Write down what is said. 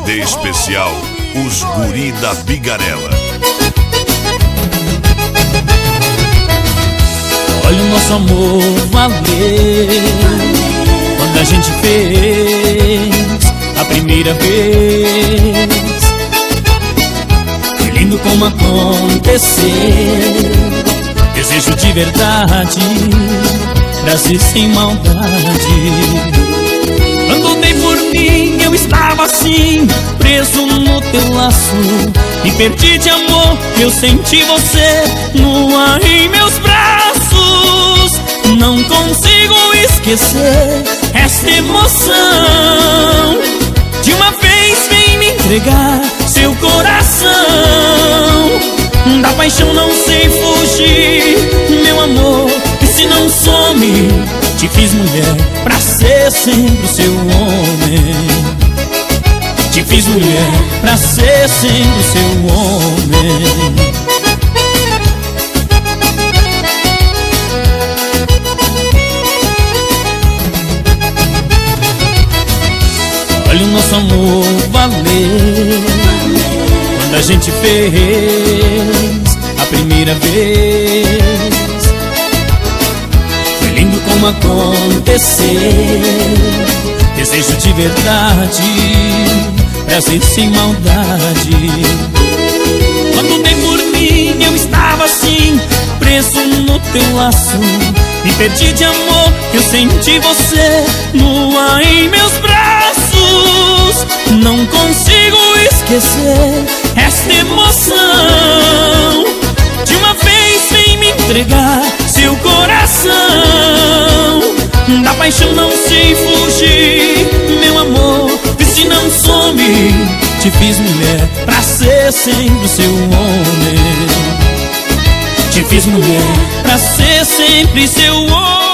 CD especial Os Guri da Bigarela. Olha o nosso amor valer quando a gente fez a primeira vez. Que lindo como aconteceu, desejo de verdade, prazer sem maldade. Quando dei por mim eu estava assim, preso no teu laço, e perdi de amor, eu senti você nua em meus braços. Não consigo esquecer essa emoção. De uma vez vem me entregar seu coração. Da paixão não sei fugir, meu amor, e se não some, te fiz mulher pra ser sempre o seu homem. Te fiz mulher pra ser sempre o seu homem. Olha o nosso amor valer quando a gente fez a primeira vez. Foi lindo como aconteceu, desejo de verdade, prazer sem maldade. Quando dei por mim eu estava assim, preso no teu laço, me perdi de amor, eu senti você nua em meus braços. Não consigo esquecer esta emoção. De uma vez vem me entregar seu coração. Da paixão não sei fugir, meu amor, e se não some, te fiz mulher pra ser sempre o seu homem. Te fiz mulher pra ser sempre seu homem.